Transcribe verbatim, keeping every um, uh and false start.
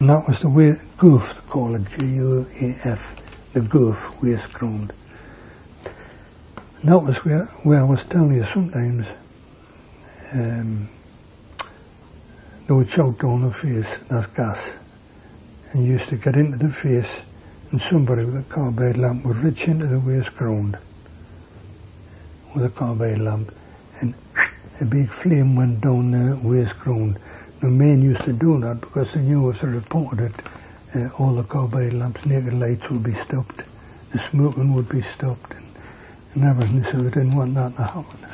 And that was the way, goof, they call it, G U A F, the goof, waste ground. And that was where, where I was telling you sometimes, um, they would shout down the face, that's gas. And you used to get into the face, and somebody with a carbide lamp would reach into the waste ground with a carbide lamp, and a big flame went down the waste ground. The men used to do that because they knew if they reported it, uh, all the carbide lamps, naked lights would be stopped, the smoking would be stopped, and, and everything, so they didn't want that to happen.